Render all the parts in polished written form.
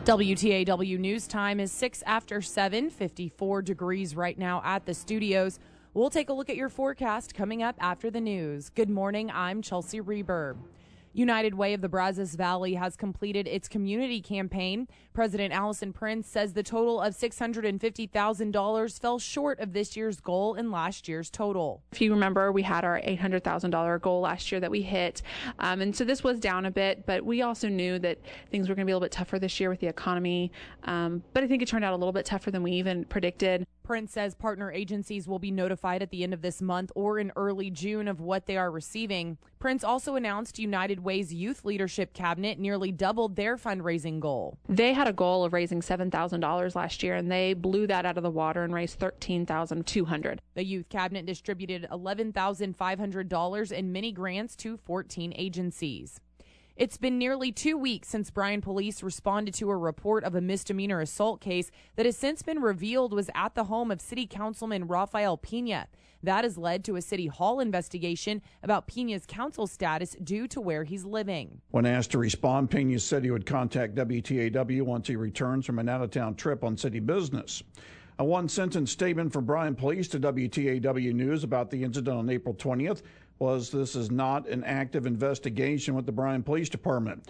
WTAW News Time is 6 after 7, 54 degrees right now at the studios. We'll take a look at your forecast coming up after the news. Good morning, I'm Chelsea Reber. United Way of the Brazos Valley has completed its community campaign. President Allison Prince says the total of $650,000 fell short of this year's goal and last year's total. If you remember, we had our $800,000 goal last year that we hit. And so this was down a bit, but we also knew that things were going to be a little bit tougher this year with the economy. But I think it turned out a little bit tougher than we even predicted. Prince says partner agencies will be notified at the end of this month or in early June of what they are receiving. Prince also announced United Way's youth leadership cabinet nearly doubled their fundraising goal. They had a goal of raising $7,000 last year, and they blew that out of the water and raised $13,200. The youth cabinet distributed $11,500 in mini grants to 14 agencies. It's been nearly 2 weeks since Bryan police responded to a report of a misdemeanor assault case that has since been revealed was at the home of City Councilman Rafael Pena. That has led to a City Hall investigation about Pena's council status due to where he's living. When asked to respond, Pena said he would contact WTAW once he returns from an out-of-town trip on city business. A one-sentence statement from Bryan Police to WTAW News about the incident on April 20th was, "This is not an active investigation with the Bryan Police Department."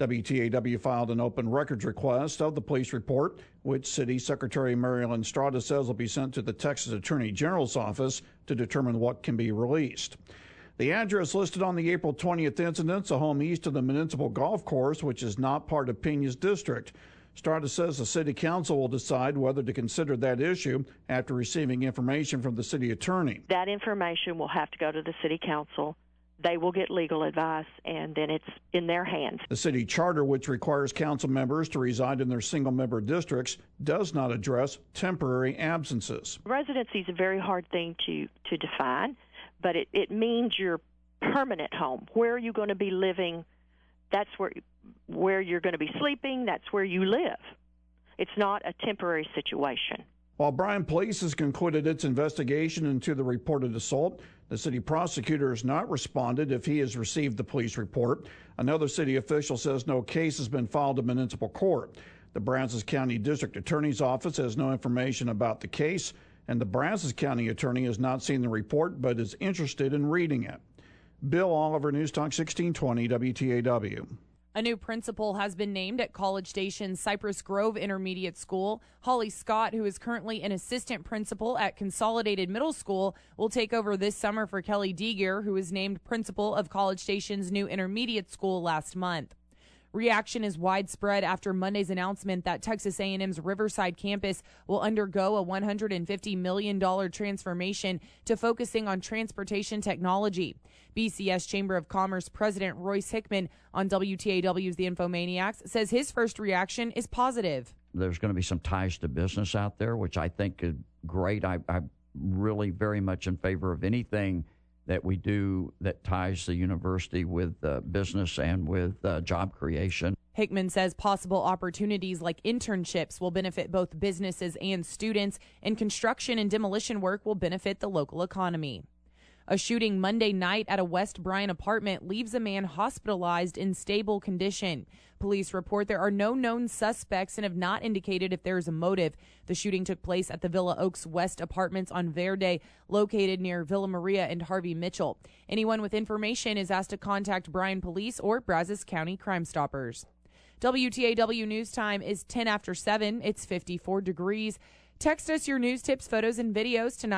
WTAW filed an open records request of the police report, which City Secretary Marilyn Strada says will be sent to the Texas Attorney General's office to determine what can be released. The address listed on the April 20th incident is a home east of the municipal golf course, which is not part of Pena's district. Strada says the City Council will decide whether to consider that issue after receiving information from the City Attorney. That information will have to go to the City Council. They will get legal advice, and then it's in their hands. The city charter, which requires council members to reside in their single-member districts, does not address temporary absences. Residency is a very hard thing to define, but it means your permanent home. Where are you going to be living? That's where you're going to be sleeping. That's where you live. It's not a temporary situation. While Bryan Police has concluded its investigation into the reported assault, the city prosecutor has not responded if he has received the police report. Another city official says no case has been filed in municipal court. The Brazos County District Attorney's Office has no information about the case, and the Brazos County Attorney has not seen the report but is interested in reading it. Bill Oliver, News Talk 1620 WTAW. A new principal has been named at College Station's Cypress Grove Intermediate School. Holly Scott, who is currently an assistant principal at Consolidated Middle School, will take over this summer for Kelly Degear, who was named principal of College Station's new intermediate school last month. Reaction is widespread after Monday's announcement that Texas A&M's Riverside campus will undergo a $150 million transformation to focusing on transportation technology. BCS Chamber of Commerce President Royce Hickman on WTAW's The Infomaniacs says his first reaction is positive. There's going to be some ties to business out there, which I think is great. I'm really very much in favor of anything that we do that ties the university with business and with job creation. Hickman says possible opportunities like internships will benefit both businesses and students, and construction and demolition work will benefit the local economy. A shooting Monday night at a West Bryan apartment leaves a man hospitalized in stable condition. Police report there are no known suspects and have not indicated if there is a motive. The shooting took place at the Villa Oaks West Apartments on Verde, located near Villa Maria and Harvey Mitchell. Anyone with information is asked to contact Bryan Police or Brazos County Crime Stoppers. WTAW News Time is 10 after 7. It's 54 degrees. Text us your news, tips, photos, and videos to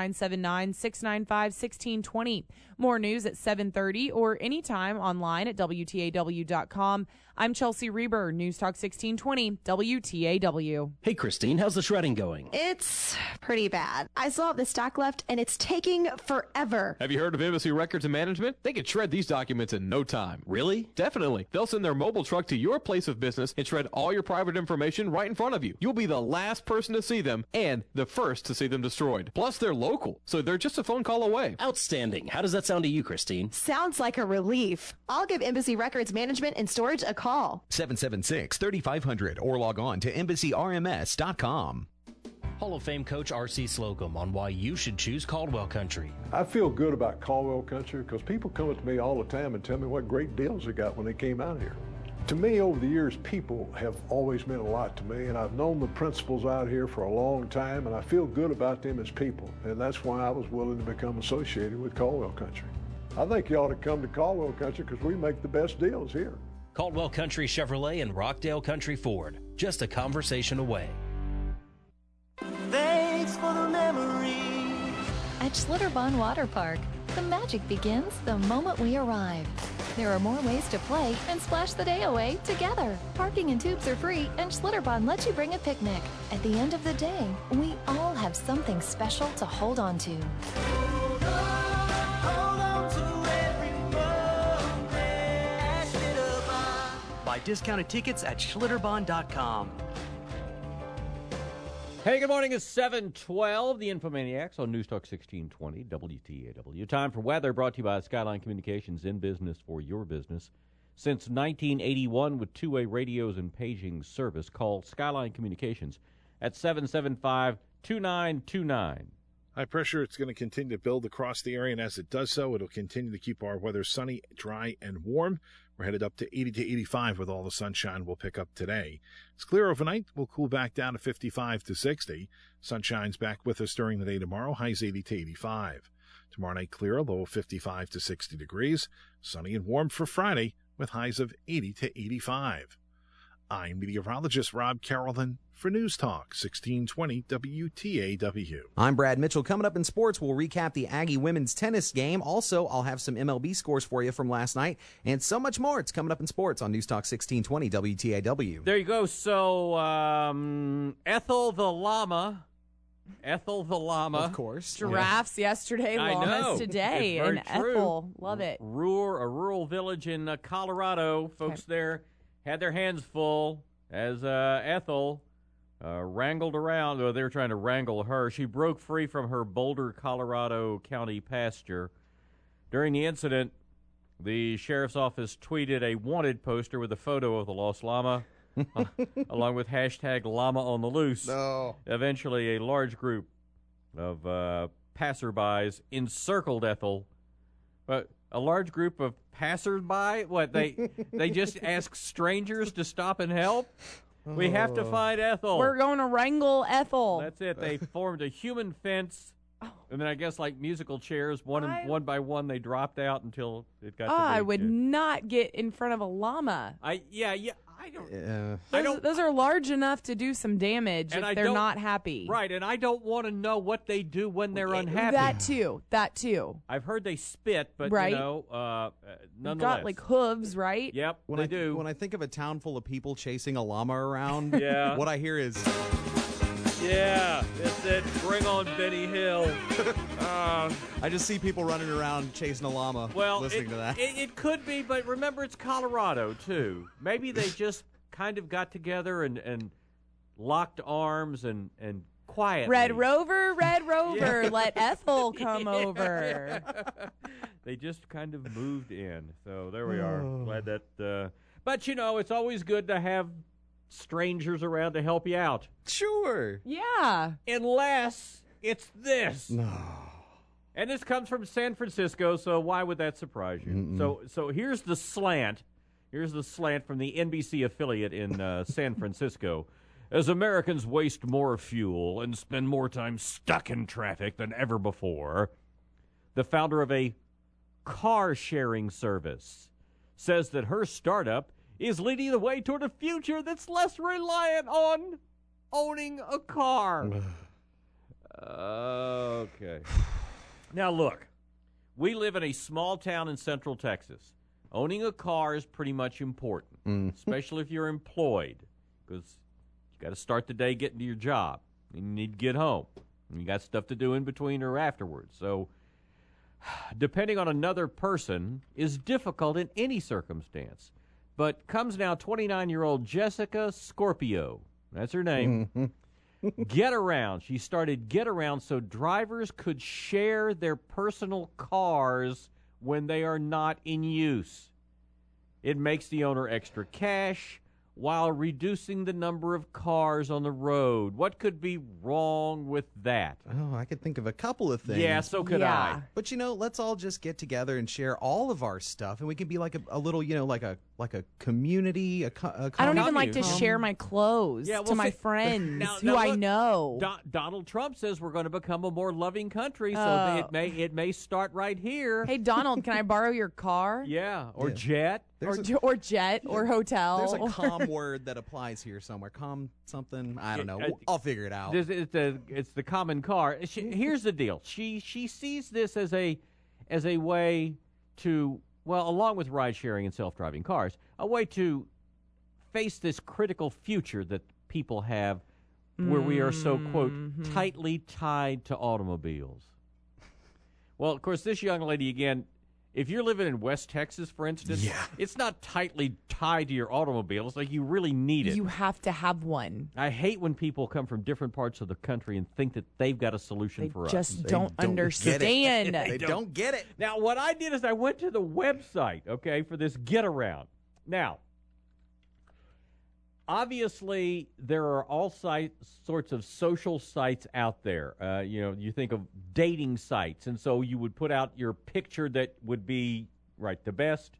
979-695-1620. More news at 7:30 or anytime online at WTAW.com. I'm Chelsea Reber, News Talk 1620, WTAW. Hey, Christine, how's the shredding going? It's pretty bad. I still have the stock left, and it's taking forever. Have you heard of Embassy Records and Management? They can shred these documents in no time. Really? Definitely. They'll send their mobile truck to your place of business and shred all your private information right in front of you. You'll be the last person to see them and the first to see them destroyed. Plus, they're local, so they're just a phone call away. Outstanding. How does that sound to you, Christine? Sounds like a relief. I'll give Embassy Records Management and Storage a call. 776-3500 or log on to EmbassyRMS.com. Hall of Fame coach R.C. Slocum on why you should choose Caldwell Country. I feel good about Caldwell Country because people come up to me all the time and tell me what great deals they got when they came out here. To me, over the years, people have always meant a lot to me, and I've known the principals out here for a long time, and I feel good about them as people, and that's why I was willing to become associated with Caldwell Country. I think you ought to come to Caldwell Country because we make the best deals here. Caldwell Country Chevrolet and Rockdale Country Ford, just a conversation away. Thanks for the memories. At Schlitterbahn Water Park, the magic begins the moment we arrive. There are more ways to play and splash the day away together. Parking and tubes are free, and Schlitterbahn lets you bring a picnic. At the end of the day, we all have something special to hold on to. Hold on to every moment at Schlitterbahn. Buy discounted tickets at Schlitterbahn.com. Hey, good morning. It's 7:12. The Infomaniacs on News Talk 1620 WTAW. Time for weather brought to you by Skyline Communications, in business for your business. Since 1981 with two-way radios and paging service. Call Skyline Communications at 775-2929. High pressure, it's going to continue to build across the area, and as it does so, it'll continue to keep our weather sunny, dry, and warm. We're headed up to 80 to 85 with all the sunshine we'll pick up today. It's clear overnight. We'll cool back down to 55 to 60. Sunshine's back with us during the day tomorrow. Highs 80 to 85. Tomorrow night clear, low 55 to 60 degrees. Sunny and warm for Friday with highs of 80 to 85. I'm meteorologist Rob Carolyn for News Talk 1620 WTAW. I'm Brad Mitchell. Coming up in sports, we'll recap the Aggie women's tennis game. Also, I'll have some MLB scores for you from last night and so much more. It's coming up in sports on News Talk 1620 WTAW. There you go. So, Ethel the llama, of course, giraffes yesterday, llamas today, and Ethel, love it. A rural village in Colorado. Folks there had their hands full as Ethel wrangled around. They were trying to wrangle her. She broke free from her Boulder, Colorado County pasture. During the incident, the sheriff's office tweeted a wanted poster with a photo of the lost llama, along with hashtag llama on the loose. No. Eventually, a large group of passerbys encircled Ethel. But a large group of passersby? What, they just ask strangers to stop and help? We have to find Ethel. We're going to wrangle Ethel. That's it. They formed a human fence, and then I guess like musical chairs, one by one, they dropped out until it got to I would not get in front of a llama. I don't. Those are large enough to do some damage if they're not happy. Right, and I don't want to know what they do when they're unhappy. That too. I've heard they spit, but nonetheless. They've got like hooves, right? Yep, they do. When I think of a town full of people chasing a llama around, what I hear is... Yeah, that's it. Bring on Benny Hill. I just see people running around chasing a llama, listening to that. It could be, but remember, it's Colorado, too. Maybe they just kind of got together and locked arms and quietly. Red Rover, let Ethel come over. They just kind of moved in. So there we are. Glad that... but, it's always good to have strangers around to help you out. Sure. Yeah. Unless it's this. No. And this comes from San Francisco, so why would that surprise you? So here's the slant. Here's the slant from the NBC affiliate in San Francisco. As Americans waste more fuel and spend more time stuck in traffic than ever before, the founder of a car-sharing service says that her startup is leading the way toward a future that's less reliant on owning a car. Okay. Now, look, we live in a small town in Central Texas. Owning a car is pretty much important, especially if you're employed, because you got to start the day getting to your job. And you need to get home. And you got stuff to do in between or afterwards. So depending on another person is difficult in any circumstance. But comes now 29-year-old Jessica Scorpio. That's her name. Get Around. She started Get Around so drivers could share their personal cars when they are not in use. It makes the owner extra cash while reducing the number of cars on the road. What could be wrong with that? Oh, I could think of a couple of things. Yeah, so could I. But let's all just get together and share all of our stuff, and we can be like a little, like a community. I don't even like to share my clothes to my friends who I know. Donald Trump says we're going to become a more loving country, so it may start right here. Hey, Donald, can I borrow your car? Yeah, or jet. Or jet, or hotel. There's a calm word that applies here somewhere. Calm something. I don't know. I'll figure it out. It's the common car. Here's the deal. She sees this as a way to, along with ride sharing and self-driving cars, a way to face this critical future that people have, where we are so quote tightly tied to automobiles. Well, of course, this young lady again. If you're living in West Texas, for instance, it's not tightly tied to your automobile. It's like you really need it. You have to have one. I hate when people come from different parts of the country and think that they've got a solution for us. They just don't understand. They don't get it. Now, what I did is I went to the website, for this Get Around. Now, obviously, there are all sorts of social sites out there. You think of dating sites, and so you would put out your picture that would be, the best.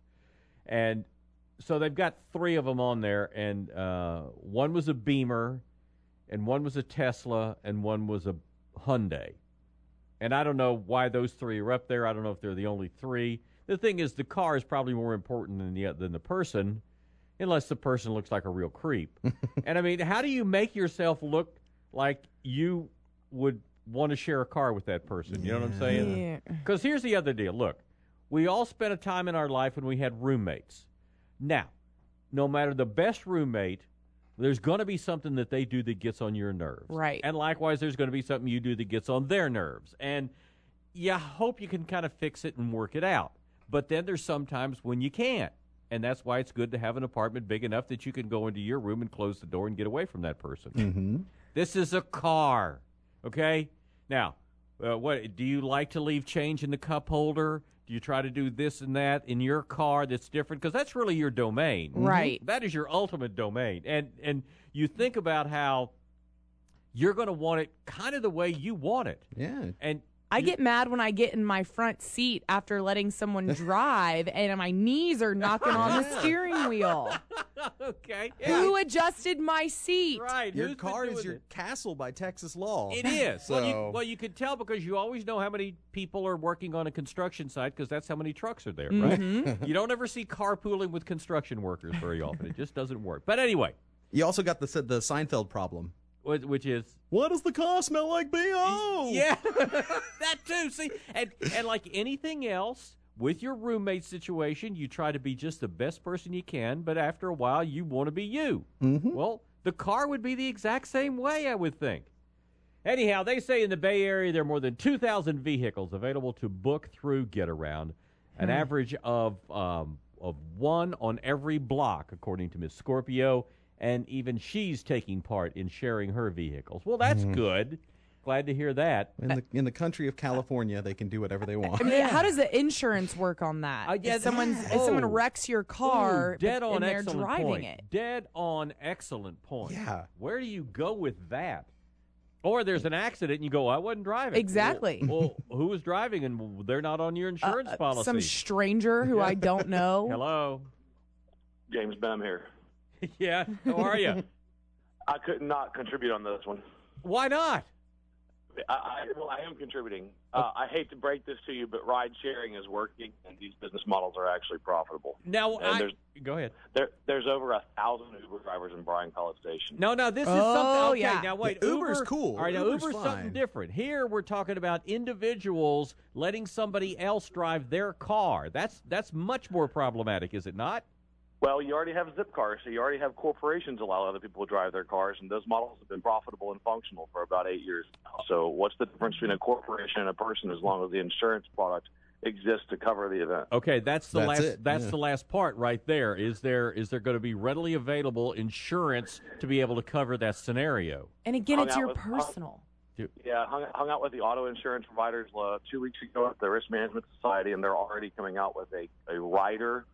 And so they've got 3 of them on there, and one was a Beamer, and one was a Tesla, and one was a Hyundai. And I don't know why those 3 are up there. I don't know if they're the only 3. The thing is, the car is probably more important than the person, unless the person looks like a real creep. And, I mean, how do you make yourself look like you would want to share a car with that person? You know what I'm saying? Because here's the other deal. Look, we all spent a time in our life when we had roommates. Now, no matter the best roommate, there's going to be something that they do that gets on your nerves. Right. And likewise, there's going to be something you do that gets on their nerves. And you hope you can kind of fix it and work it out. But then there's sometimes when you can't. And that's why it's good to have an apartment big enough that you can go into your room and close the door and get away from that person. Mm-hmm. This is a car, okay? Now, what do you like to leave change in the cup holder? Do you try to do this and that in your car that's different? Because that's really your domain. Right. That is your ultimate domain. And you think about how you're going to want it kind of the way you want it. Yeah. And I get mad when I get in my front seat after letting someone drive and my knees are knocking on the steering wheel. Okay. Who adjusted my seat? Right. Your car is your castle by Texas law. It is. So. Well, you can tell because you always know how many people are working on a construction site because that's how many trucks are there, right? You don't ever see carpooling with construction workers very often. It just doesn't work. But anyway. You also got the Seinfeld problem. Which is, what does the car smell like, B.O.? Yeah, that too. See, and like anything else, with your roommate situation, you try to be just the best person you can, but after a while, you want to be you. Mm-hmm. Well, the car would be the exact same way, I would think. Anyhow, they say in the Bay Area there are more than 2,000 vehicles available to book through Get Around, an average of 1 on every block, according to Ms. Scorpio. And even she's taking part in sharing her vehicles. Well, that's good. Glad to hear that. In the country of California, they can do whatever they want. I mean, how does the insurance work on that? If someone wrecks your car and they're driving it. Dead on excellent point. Yeah. Where do you go with that? Or there's an accident and you go, I wasn't driving. Exactly. Well, who was driving and they're not on your insurance policy? Some stranger who I don't know. Hello. James Benham here. Yeah, how are you? I could not contribute on this one. Why not? I am contributing. I hate to break this to you, but ride sharing is working, and these business models are actually profitable. Now, go ahead. There's over 1,000 Uber drivers in Bryan College Station. No, this is something. Okay, yeah. now wait. Uber's cool. All right, now Uber's Uber's something fine. different. Here we're talking about individuals letting somebody else drive their car. That's much more problematic, is it not? Well, you already have zip cars, so you already have corporations allow other people to drive their cars, and those models have been profitable and functional for about 8 years now. So what's the difference between a corporation and a person as long as the insurance product exists to cover the event? Okay, that's the last part right there. Is there going to be readily available insurance to be able to cover that scenario? And again, it's your personal. Yeah, hung out with the auto insurance providers 2 weeks ago at the Risk Management Society, and they're already coming out with a rider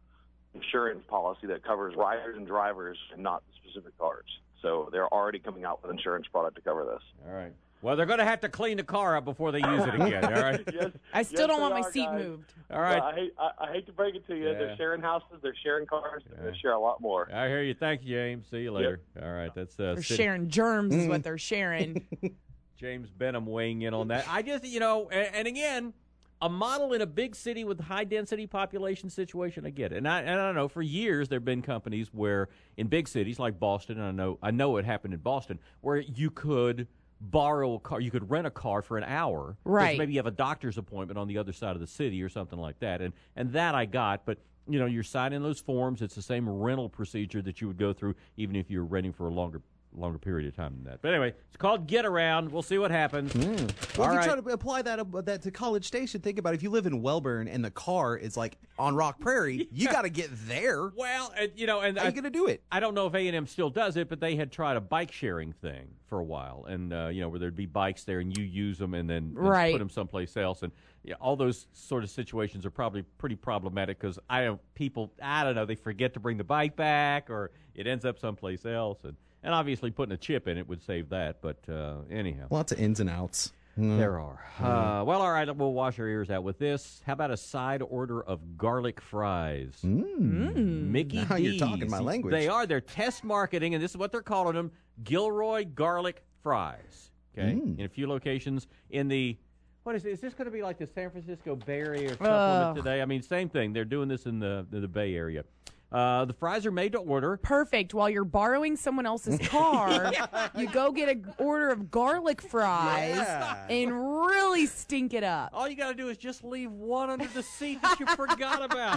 insurance policy that covers riders and drivers and not the specific cars. So they're already coming out with an insurance product to cover this. All right. Well, they're going to have to clean the car up before they use it again, all right? Yes, I still don't want my guys. seat moved. All right. I hate to break it to you. Yeah. They're sharing houses. They're sharing cars. They're going to share a lot more. I hear you. Thank you, James. See you later. All right. That's They're City- sharing germs is what they're sharing. James Benham weighing in on that. I just, and again, a model in a big city with high-density population situation, I get it. And I don't know, for years there have been companies where in big cities like Boston, and I know it happened in Boston, where you could borrow a car, you could rent a car for an hour. Right. Maybe you have a doctor's appointment on the other side of the city or something like that. And that I got, but you're signing those forms. It's the same rental procedure that you would go through even if you're renting for a longer period of time than that. But anyway, it's called Get Around. We'll see what happens. Well, All if you right. try to apply that to College Station, think about it. If you live in Welburn and the car is like on Rock Prairie, you got to get there. Well, and how are you going to do it? I don't know if A&M still does it, but they had tried a bike sharing thing for a while, and where there'd be bikes there and you use them and then Right. put them someplace else, and all those sort of situations are probably pretty problematic because I don't know, they forget to bring the bike back or it ends up someplace else, and obviously putting a chip in it would save that, but anyhow. Lots of ins and outs. There are. Well, all right, we'll wash our ears out with this. How about a side order of garlic fries? Mickey Now D's. you're talking my language. They are. They're test marketing, and this is what they're calling them, Gilroy garlic fries. Okay? In a few locations in the, what is it? Is this going to be like the San Francisco Bay Area supplement today? I mean, same thing. They're doing this in the Bay Area. The fries are made to order. Perfect. While you're borrowing someone else's car, you go get an order of garlic fries and really stink it up. All you got to do is just leave one under the seat that you forgot about.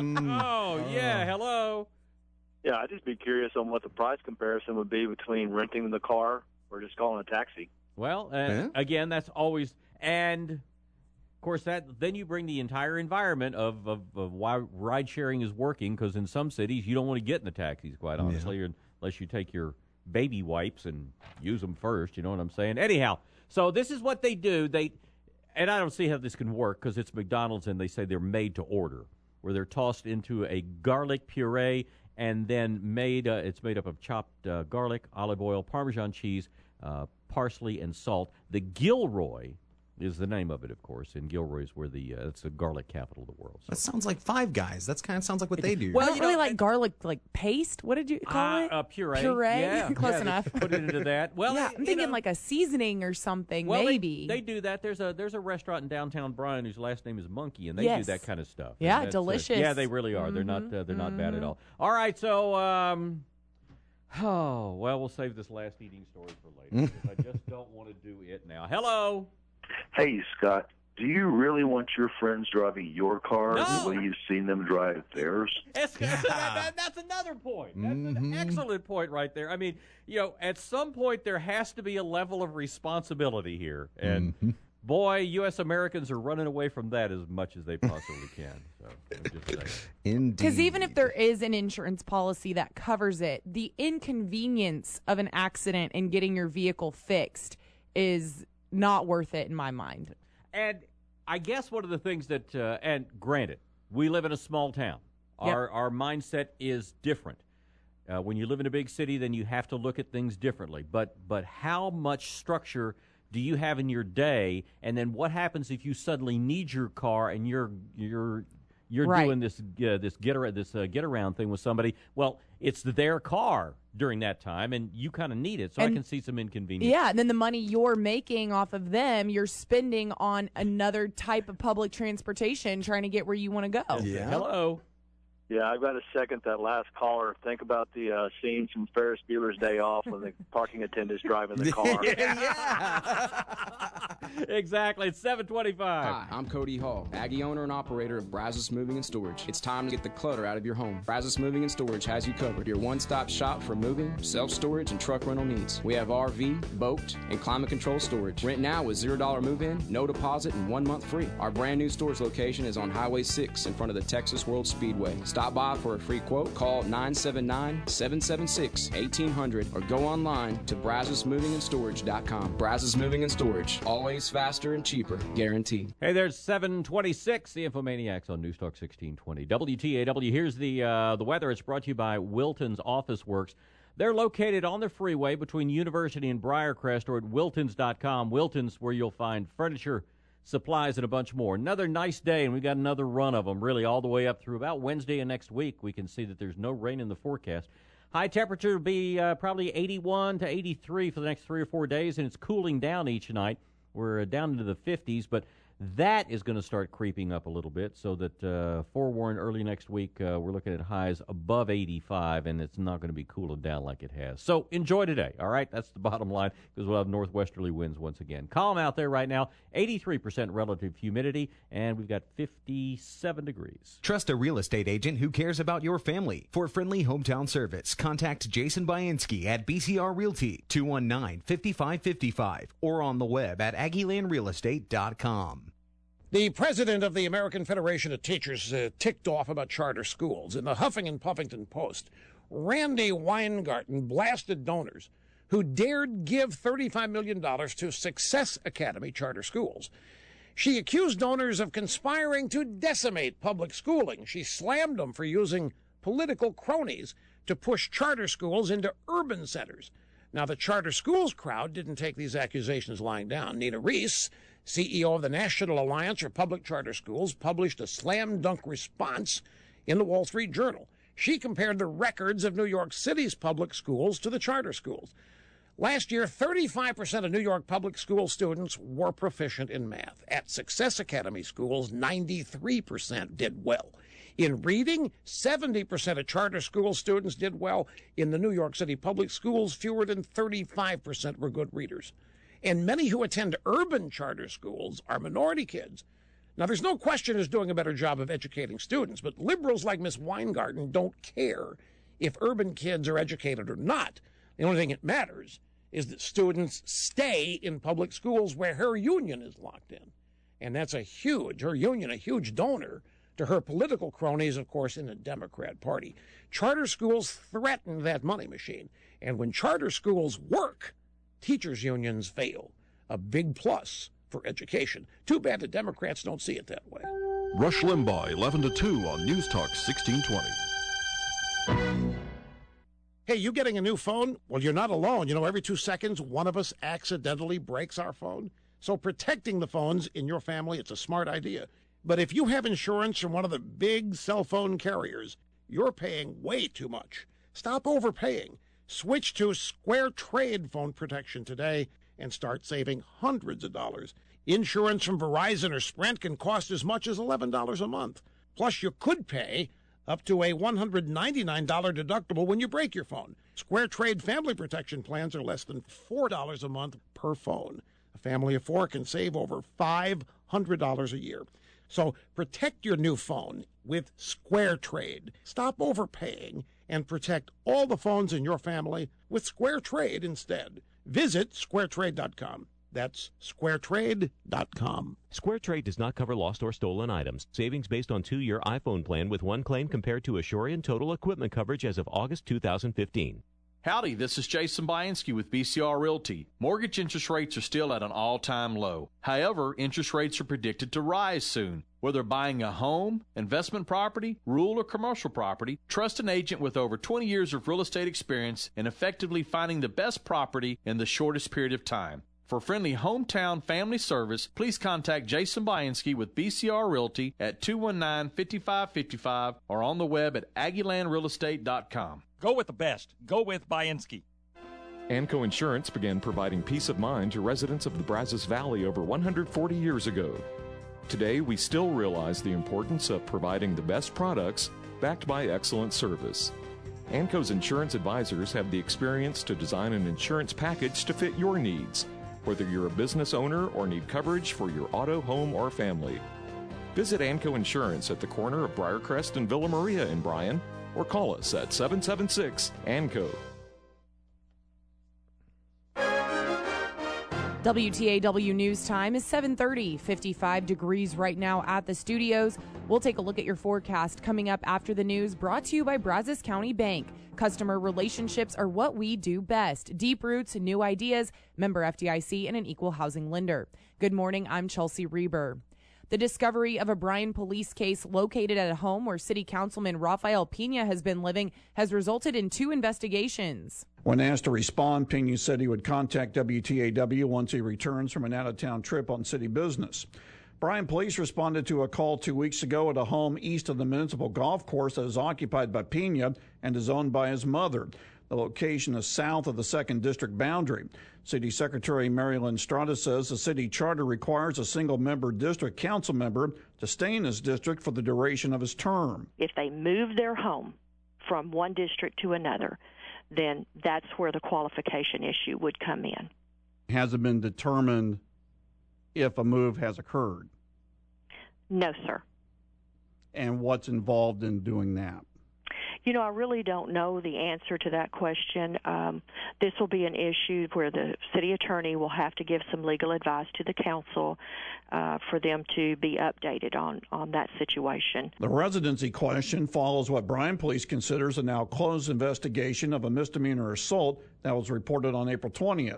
Hello. Yeah, I'd just be curious on what the price comparison would be between renting the car or just calling a taxi. Well, again, that's always, and of course, then you bring the entire environment of why ride sharing is working, because in some cities you don't want to get in the taxis, quite honestly, unless you take your baby wipes and use them first. You know what I'm saying? Anyhow, so this is what they do. And I don't see how this can work because it's McDonald's and they say they're made to order, where they're tossed into a garlic puree and then it's made up of chopped garlic, olive oil, Parmesan cheese, parsley, and salt. The Gilroy is the name of it, of course, and Gilroy is where it's the garlic capital of the world. So. That sounds like Five Guys. That kind of sounds like what they do. Well, I don't really like garlic, like paste. What did you call it? Puree. Puree? Yeah. Close enough. Put it into that. Well, yeah, I'm thinking like a seasoning or something, well, maybe. They do that. There's a restaurant in downtown Bryan whose last name is Monkey, and they do that kind of stuff. Yeah, And that's, delicious. yeah, they really are. Mm-hmm. They're not bad at all. All right, so we'll save this last eating story for later. Because I just don't want to do it now. Hello. Hey, Scott, do you really want your friends driving your car the way you've seen them drive theirs? That's another point. That's an excellent point right there. I mean, at some point there has to be a level of responsibility here. And boy, U.S. Americans are running away from that as much as they possibly can. So, I'm just saying. Indeed. Because even if there is an insurance policy that covers it, the inconvenience of an accident and getting your vehicle fixed is not worth it in my mind. And I guess one of the things that, and granted, we live in a small town. Our mindset is different. When you live in a big city, then you have to look at things differently. But how much structure do you have in your day? And then what happens if you suddenly need your car and you're doing this get around thing with somebody? Well, it's their car during that time, and you kind of need it. So I can see some inconvenience. Yeah, and then the money you're making off of them, you're spending on another type of public transportation trying to get where you want to go. Yeah. Hello. Yeah, I've got to second that last caller. Think about the scene from Ferris Bueller's Day Off when the parking attendant's driving the car. Exactly. It's 7:25. Hi, I'm Cody Hall, Aggie owner and operator of Brazos Moving and Storage. It's time to get the clutter out of your home. Brazos Moving and Storage has you covered. Your one-stop shop for moving, self-storage, and truck rental needs. We have RV, boat, and climate control storage. Rent now with $0 move-in, no deposit, and 1 month free. Our brand new storage location is on Highway 6 in front of the Texas World Speedway. Stop by for a free quote. Call 979-776-1800 or go online to BrazosMovingandStorage.com. Brazos Moving and Storage. Always place faster and cheaper, guaranteed. Hey, there's 726, the Infomaniacs on News Talk 1620. WTAW, here's the weather. It's brought to you by Wilton's Office Works. They're located on the freeway between University and Briarcrest, or at wiltons.com. Wilton's, where you'll find furniture, supplies, and a bunch more. Another nice day, and we got another run of them, really, all the way up through about Wednesday and next week. We can see that there's no rain in the forecast. High temperature will be probably 81 to 83 for the next 3 or 4 days, and it's cooling down each night. We're down into the 50s, but that is going to start creeping up a little bit, so that forewarned early next week, we're looking at highs above 85, and it's not going to be cooling down like it has. So enjoy today, all right? That's the bottom line, because we'll have northwesterly winds once again. Calm out there right now, 83% relative humidity, and we've got 57 degrees. Trust a real estate agent who cares about your family. For friendly hometown service, contact Jason Bainski at BCR Realty, 219-5555, or on the web at AggielandRealestate.com. The president of the American Federation of Teachers ticked off about charter schools. In the Huffington and Puffington Post, Randy Weingarten blasted donors who dared give $35 million to Success Academy charter schools. She accused donors of conspiring to decimate public schooling. She slammed them for using political cronies to push charter schools into urban centers. Now, the charter schools crowd didn't take these accusations lying down. Nina Reese, CEO of the National Alliance for Public Charter Schools, published a slam-dunk response in the Wall Street Journal. She compared the records of New York City's public schools to the charter schools. Last year, 35% of New York public school students were proficient in math. At Success Academy schools, 93% did well. In reading, 70% of charter school students did well. In the New York City public schools, fewer than 35% were good readers. And many who attend urban charter schools are minority kids. Now, there's no question who's doing a better job of educating students, but liberals like Miss Weingarten don't care if urban kids are educated or not. The only thing that matters is that students stay in public schools where her union is locked in. And that's her union, a huge donor to her political cronies, of course, in the Democrat Party. Charter schools threaten that money machine. And when charter schools work, teachers' unions fail. A big plus for education. Too bad the Democrats don't see it that way. Rush Limbaugh, 11 to 2 on News Talk 1620. Hey, you getting a new phone? Well, you're not alone. You know, every 2 seconds, one of us accidentally breaks our phone. So protecting the phones in your family, it's a smart idea. But if you have insurance from one of the big cell phone carriers, you're paying way too much. Stop overpaying. Switch to Square Trade phone protection today and start saving hundreds of dollars. Insurance from Verizon or Sprint can cost as much as $11 a month. Plus, you could pay up to a $199 deductible when you break your phone. Square Trade family protection plans are less than $4 a month per phone. A family of 4 can save over $500 a year. So protect your new phone with Square Trade. Stop overpaying and protect all the phones in your family with Square Trade instead. Visit SquareTrade.com. That's SquareTrade.com. SquareTrade does not cover lost or stolen items. Savings based on 2-year iPhone plan with 1 claim compared to Asurion total equipment coverage as of August 2015. Howdy, this is Jason Bainski with BCR Realty. Mortgage interest rates are still at an all-time low. However, interest rates are predicted to rise soon. Whether buying a home, investment property, rural or commercial property, trust an agent with over 20 years of real estate experience in effectively finding the best property in the shortest period of time. For friendly hometown family service, please contact Jason Bainski with BCR Realty at 219-5555 or on the web at AggielandRealestate.com. Go with the best. Go with Bainski. Anco Insurance began providing peace of mind to residents of the Brazos Valley over 140 years ago. Today, we still realize the importance of providing the best products backed by excellent service. Anco's insurance advisors have the experience to design an insurance package to fit your needs, whether you're a business owner or need coverage for your auto, home, or family. Visit Anco Insurance at the corner of Briarcrest and Villa Maria in Bryan, or call us at 776-ANCO. WTAW News Time is 7:30, 55 degrees right now at the studios. We'll take a look at your forecast coming up after the news, brought to you by Brazos County Bank. Customer relationships are what we do best. Deep roots, new ideas, member FDIC, and an equal housing lender. Good morning, I'm Chelsea Reber. The discovery of a Bryan police case located at a home where City Councilman Rafael Pena has been living has resulted in 2 investigations. When asked to respond, Pena said he would contact WTAW once he returns from an out-of-town trip on city business. Bryan police responded to a call 2 weeks ago at a home east of the municipal golf course that is occupied by Pena and is owned by his mother. The location is south of the 2nd District boundary. City Secretary Marilyn Strada says the city charter requires a single-member district council member to stay in his district for the duration of his term. If they move their home from one district to another, then that's where the qualification issue would come in. Has it been determined if a move has occurred? No, sir. And what's involved in doing that? You know, I really don't know the answer to that question. This will be an issue where the city attorney will have to give some legal advice to the council for them to be updated on that situation. The residency question follows what Bryan Police considers a now closed investigation of a misdemeanor assault that was reported on April 20th.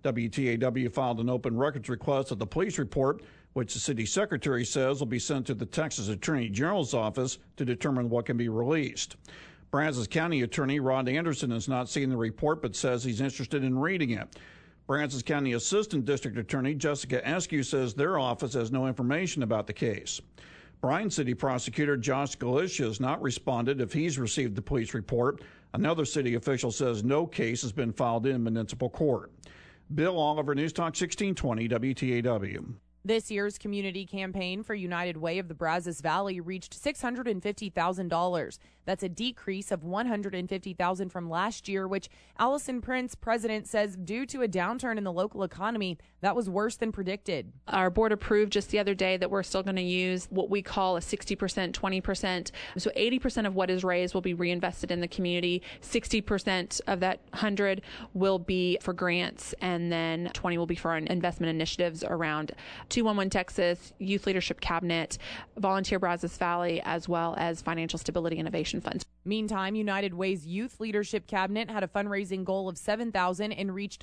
WTAW filed an open records request at the police report, which the city secretary says will be sent to the Texas Attorney General's office to determine what can be released. Brazos County Attorney Rod Anderson has not seen the report but says he's interested in reading it. Brazos County Assistant District Attorney Jessica Eskew says their office has no information about the case. Bryan City Prosecutor Josh Galicia has not responded if he's received the police report. Another city official says no case has been filed in municipal court. Bill Oliver, News Talk 1620 WTAW. This year's community campaign for United Way of the Brazos Valley reached $650,000. That's a decrease of $150,000 from last year, which Allison Prince, president, says due to a downturn in the local economy that was worse than predicted. Our board approved just the other day that we're still going to use what we call a 60%, 20%. So 80% of what is raised will be reinvested in the community. 60% of that 100 will be for grants, and then 20 will be for investment initiatives around 211 Texas, Youth Leadership Cabinet, Volunteer Brazos Valley, as well as Financial Stability Innovation Funds. Meantime, United Way's Youth Leadership Cabinet had a fundraising goal of $7,000 and reached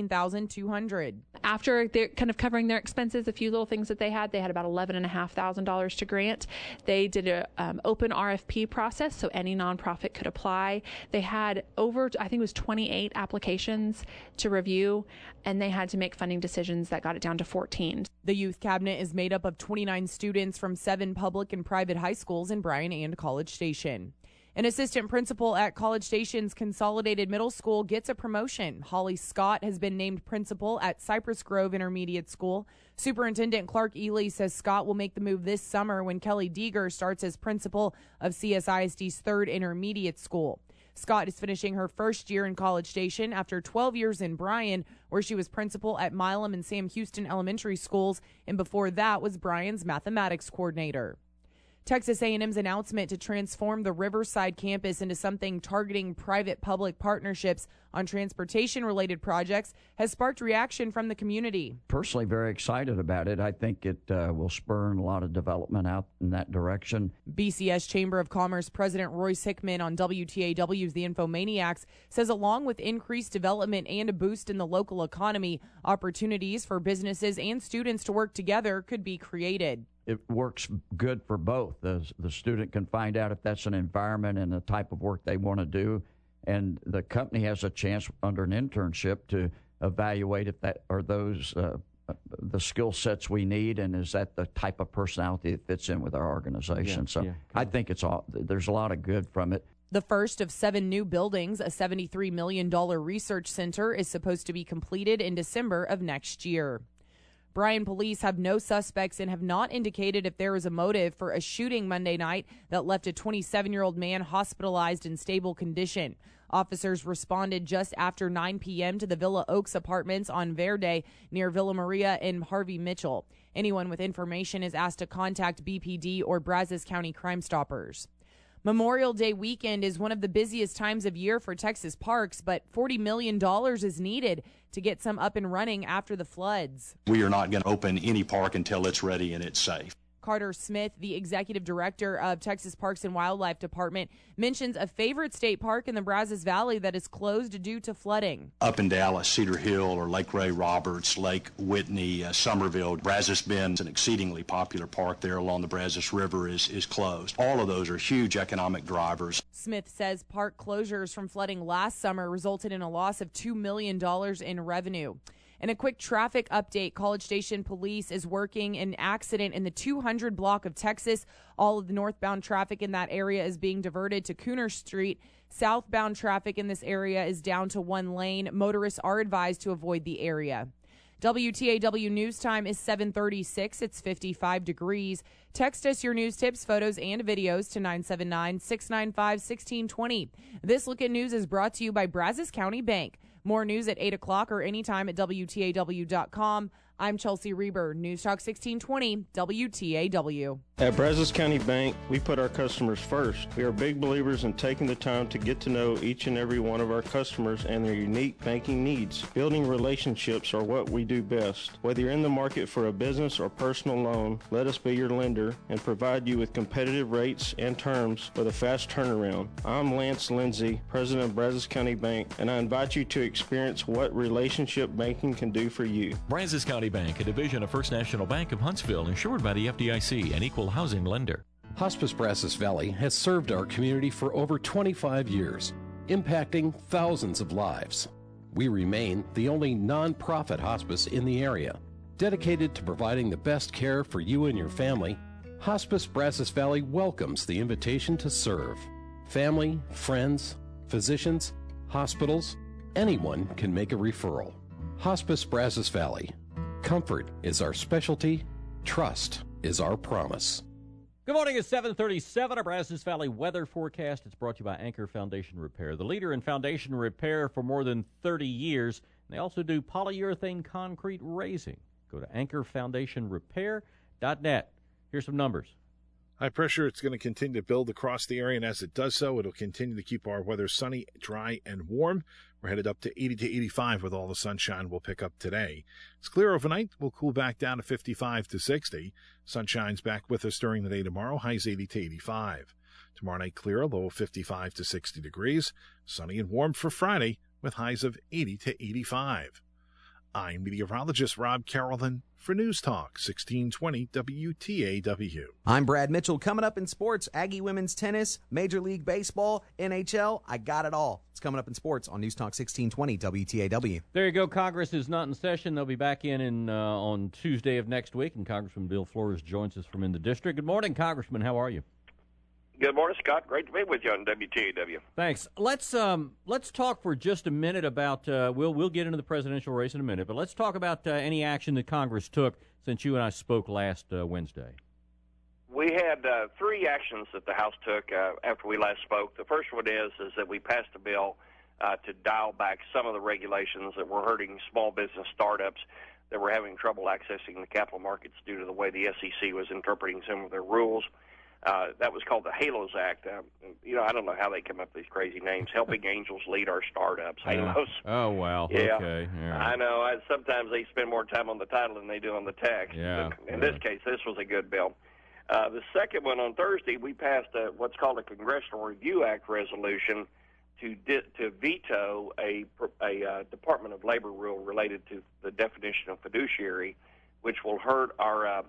$13,200. After they're kind of covering their expenses, a few little things that they had about $11,500 to grant. They did an open RFP process, so any nonprofit could apply. They had over, I think it was 28 applications to review, and they had to make funding decisions that got it down to 14. The Youth Cabinet is made up of 29 students from 7 public and private high schools in Bryan and College Station. An assistant principal at College Station's Consolidated Middle School gets a promotion. Holly Scott has been named principal at Cypress Grove Intermediate School. Superintendent Clark Ely says Scott will make the move this summer when Kelly Deeger starts as principal of CSISD's 3rd Intermediate School. Scott is finishing her first year in College Station after 12 years in Bryan, where she was principal at Milam and Sam Houston Elementary Schools, and before that was Bryan's mathematics coordinator. Texas A&M's announcement to transform the Riverside campus into something targeting private-public partnerships on transportation-related projects has sparked reaction from the community. Personally, very excited about it. I think it will spur a lot of development out in that direction. BCS Chamber of Commerce President Royce Hickman on WTAW's The Infomaniacs says along with increased development and a boost in the local economy, opportunities for businesses and students to work together could be created. It works good for both. The student can find out if that's an environment and the type of work they want to do, and the company has a chance under an internship to evaluate if that are those the skill sets we need, and is that the type of personality that fits in with our organization. I think there's a lot of good from it. The first of 7 new buildings, a $73 million research center, is supposed to be completed in December of next year. Bryan police have no suspects and have not indicated if there is a motive for a shooting Monday night that left a 27-year-old man hospitalized in stable condition. Officers responded just after 9 p.m. to the Villa Oaks apartments on Verde near Villa Maria and Harvey Mitchell. Anyone with information is asked to contact BPD or Brazos County Crime Stoppers. Memorial Day weekend is one of the busiest times of year for Texas parks, but $40 million is needed to get some up and running after the floods. We are not going to open any park until it's ready and it's safe. Carter Smith, the executive director of Texas Parks and Wildlife Department, mentions a favorite state park in the Brazos Valley that is closed due to flooding. Up in Dallas, Cedar Hill or Lake Ray Roberts, Lake Whitney, Somerville, Brazos Bend, an exceedingly popular park there along the Brazos River, is closed. All of those are huge economic drivers. Smith says park closures from flooding last summer resulted in a loss of $2 million in revenue. And a quick traffic update, College Station Police is working an accident in the 200 block of Texas. All of the northbound traffic in that area is being diverted to Cooner Street. Southbound traffic in this area is down to one lane. Motorists are advised to avoid the area. WTAW News Time is 7:36. It's 55 degrees. Text us your news tips, photos, and videos to 979-695-1620. This Look at News is brought to you by Brazos County Bank. More news at 8 o'clock or anytime at WTAW.com. I'm Chelsea Reber, News Talk 1620, WTAW. At Brazos County Bank, we put our customers first. We are big believers in taking the time to get to know each and every one of our customers and their unique banking needs. Building relationships are what we do best. Whether you're in the market for a business or personal loan, let us be your lender and provide you with competitive rates and terms with a fast turnaround. I'm Lance Lindsay, President of Brazos County Bank, and I invite you to experience what relationship banking can do for you. Brazos County Bank, a division of First National Bank of Huntsville, insured by the FDIC, an equal housing lender. Hospice Brazos Valley has served our community for over 25 years, impacting thousands of lives. We remain the only nonprofit hospice in the area. Dedicated to providing the best care for you and your family, Hospice Brazos Valley welcomes the invitation to serve. Family, friends, physicians, hospitals, anyone can make a referral. Hospice Brazos Valley. Comfort is our specialty. Trust is our promise. Good morning. It's 7:37. Our Brazos Valley weather forecast. It's brought to you by Anchor Foundation Repair, the leader in foundation repair for more than 30 years. And they also do polyurethane concrete raising. Go to anchorfoundationrepair.net. Here's some numbers. High pressure, it's going to continue to build across the area, and as it does so, it'll continue to keep our weather sunny, dry, and warm. We're headed up to 80 to 85 with all the sunshine we'll pick up today. It's clear overnight. We'll cool back down to 55 to 60. Sunshine's back with us during the day tomorrow. Highs 80 to 85. Tomorrow night clear, low of 55 to 60 degrees. Sunny and warm for Friday with highs of 80 to 85. I'm meteorologist Rob Carrollton for News Talk 1620 WTAW. I'm Brad Mitchell. Coming up in sports, Aggie women's tennis, Major League Baseball, NHL. I got it all. It's coming up in sports on News Talk 1620 WTAW. There you go. Congress is not in session. They'll be back in on Tuesday of next week, and Congressman Bill Flores joins us from in the district. Good morning, Congressman. How are you? Good morning, Scott. Great to be with you on WTAW. Thanks. Let's talk for just a minute about we'll get into the presidential race in a minute, but let's talk about any action that Congress took since you and I spoke last Wednesday. We had three actions that the House took after we last spoke. The first one is that we passed a bill to dial back some of the regulations that were hurting small business startups that were having trouble accessing the capital markets due to the way the SEC was interpreting some of their rules. That was called the HALOS Act. I don't know how they come up with these crazy names. Helping Angels Lead Our Startups. HALOS. Oh, wow. Yeah. Okay. Yeah. I know. Sometimes they spend more time on the title than they do on the text. Yeah. But in this case, this was a good bill. The second one on Thursday, we passed what's called a Congressional Review Act resolution to veto a Department of Labor rule related to the definition of fiduciary, which will hurt our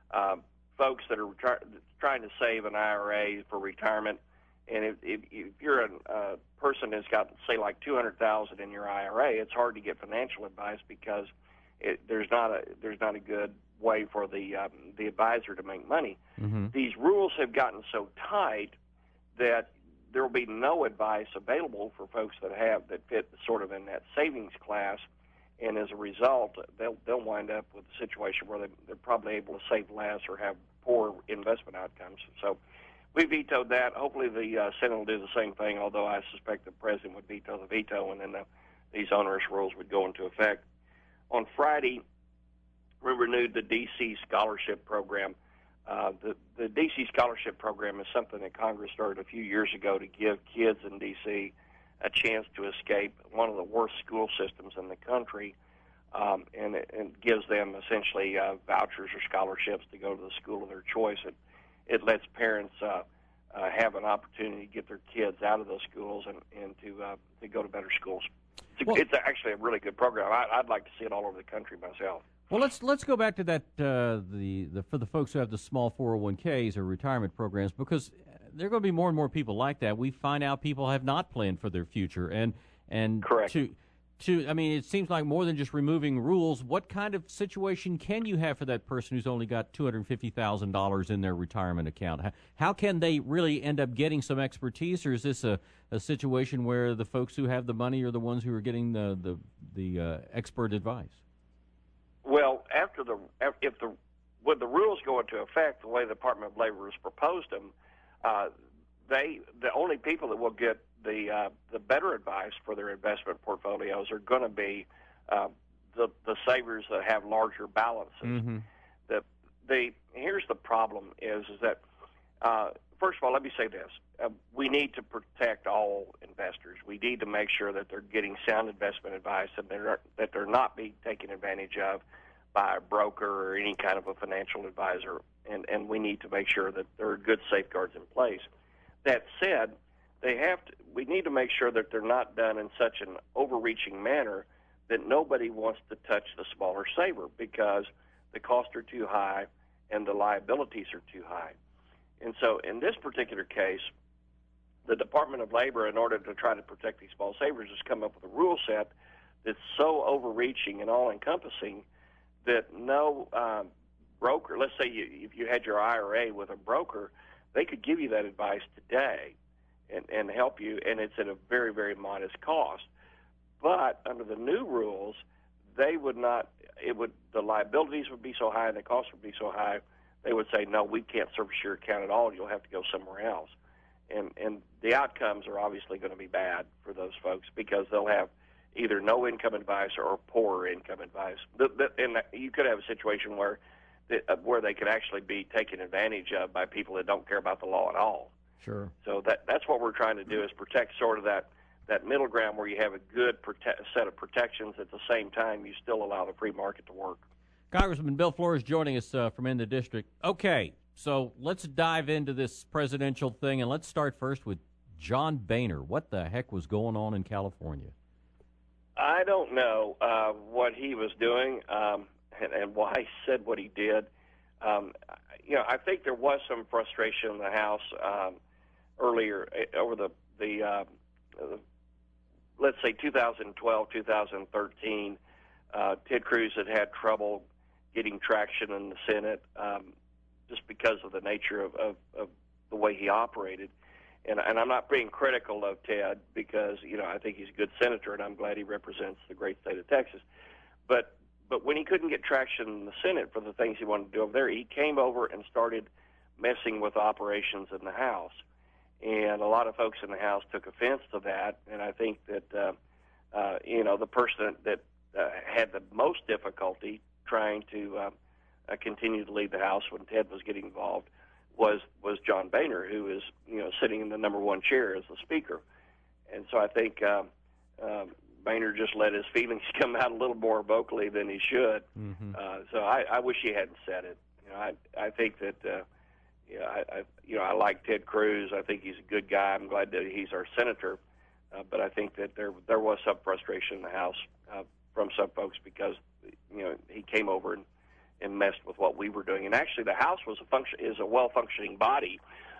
folks that are trying to save an IRA for retirement. And if you're a person that's got, say, like $200,000 in your IRA, it's hard to get financial advice because there's not a good way for the advisor to make money. Mm-hmm. These rules have gotten so tight that there will be no advice available for folks that fit sort of in that savings class. And as a result, they'll wind up with a situation where they're probably able to save less or have poor investment outcomes. So we vetoed that. Hopefully the Senate will do the same thing, although I suspect the President would veto the veto, and then these onerous rules would go into effect. On Friday, we renewed the D.C. scholarship program. The D.C. scholarship program is something that Congress started a few years ago to give kids in D.C. a chance to escape one of the worst school systems in the country, and it gives them essentially vouchers or scholarships to go to the school of their choice. It lets parents have an opportunity to get their kids out of those schools and to go to better schools. It's actually a really good program. I'd like to see it all over the country myself. Well, let's go back to that for the folks who have the small 401ks or retirement programs, because there are going to be more and more people like that. We find out people have not planned for their future, and correct. I mean, it seems like more than just removing rules. What kind of situation can you have for that person who's only got $250,000 in their retirement account? How can they really end up getting some expertise, or is this a situation where the folks who have the money are the ones who are getting the expert advice? Well, when the rules go into effect, the way the Department of Labor has proposed them, the only people that will get the better advice for their investment portfolios are going to be the savers that have larger balances. Mm-hmm. Here's the problem is that first of all, let me say this: we need to protect all investors. We need to make sure that they're getting sound investment advice and that they're not being taken advantage of by a broker or any kind of a financial advisor. And we need to make sure that there are good safeguards in place. That said, we need to make sure that they're not done in such an overreaching manner that nobody wants to touch the smaller saver because the costs are too high and the liabilities are too high. And so in this particular case, the Department of Labor, in order to try to protect these small savers, has come up with a rule set that's so overreaching and all-encompassing that no broker, let's say if you had your IRA with a broker, they could give you that advice today and help you, and it's at a very, very modest cost. But under the new rules, they would not, the liabilities would be so high and the cost would be so high, they would say, no, we can't service your account at all. You'll have to go somewhere else. And the outcomes are obviously going to be bad for those folks because they'll have either no income advice or poorer income advice. And you could have a situation where they could actually be taken advantage of by people that don't care about the law at all. Sure. So that's what we're trying to do is protect sort of that middle ground where you have a good set of protections. At the same time, you still allow the free market to work. Congressman Bill Flores joining us from in the district. Okay, so let's dive into this presidential thing, and let's start first with John Boehner. What the heck was going on in California? I don't know what he was doing and why he said what he did. I think there was some frustration in the House earlier over the let's say 2012, 2013. Ted Cruz had trouble getting traction in the Senate just because of the nature of the way he operated. And I'm not being critical of Ted because, I think he's a good senator and I'm glad he represents the great state of Texas. But when he couldn't get traction in the Senate for the things he wanted to do over there, he came over and started messing with operations in the House. And a lot of folks in the House took offense to that. And I think that, the person that had the most difficulty trying to continue to lead the House when Ted was getting involved was John Boehner, who is sitting in the number one chair as the Speaker. And so I think Boehner just let his feelings come out a little more vocally than he should. Mm-hmm. So I wish he hadn't said it. I think that I like Ted Cruz. I think he's a good guy. I'm glad that he's our senator. But I think that there was some frustration in the House from some folks because he came over and messed with what we were doing. And actually, the House is a well-functioning body.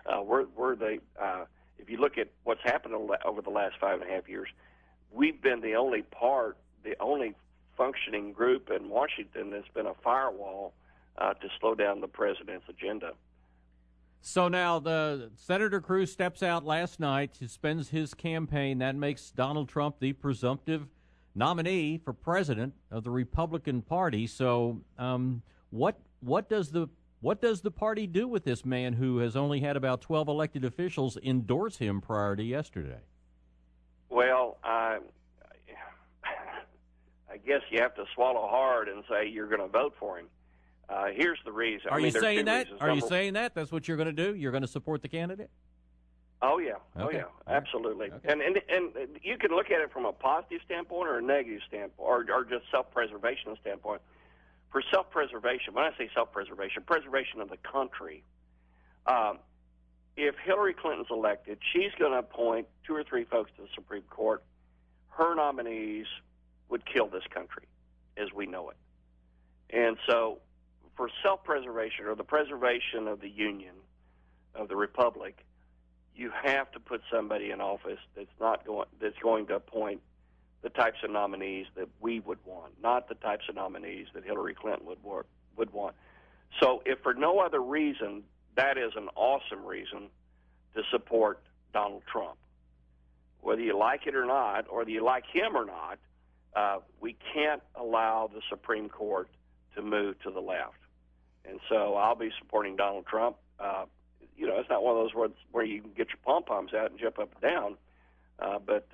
If you look at what's happened over the last 5.5 years, we've been the only functioning group in Washington that's been a firewall to slow down the president's agenda. So now the Senator Cruz steps out last night, suspends his campaign. That makes Donald Trump the presumptive nominee for president of the Republican Party. So what does the party do with this man who has only had about 12 elected officials endorse him prior to yesterday? Well, I guess you have to swallow hard and say you're going to vote for him. Here's the reason. Are you saying that? Reasons. Are you saying that? That's what you're going to do? You're going to support the candidate? Oh yeah, Okay. Absolutely. Okay. And you can look at it from a positive standpoint or a negative standpoint, or just self-preservation standpoint. For self-preservation, when I say self-preservation, preservation of the country. If Hillary Clinton's elected, she's going to appoint 2 or 3 folks to the Supreme Court. Her nominees would kill this country as we know it. And so for self-preservation or the preservation of the Union, of the Republic, you have to put somebody in office that's going to appoint the types of nominees that we would want, not the types of nominees that Hillary Clinton would want. So if for no other reason, that is an awesome reason to support Donald Trump. Whether you like it or not, or whether you like him or not, we can't allow the Supreme Court to move to the left. And so I'll be supporting Donald Trump. It's not one of those where you can get your pom-poms out and jump up and down, but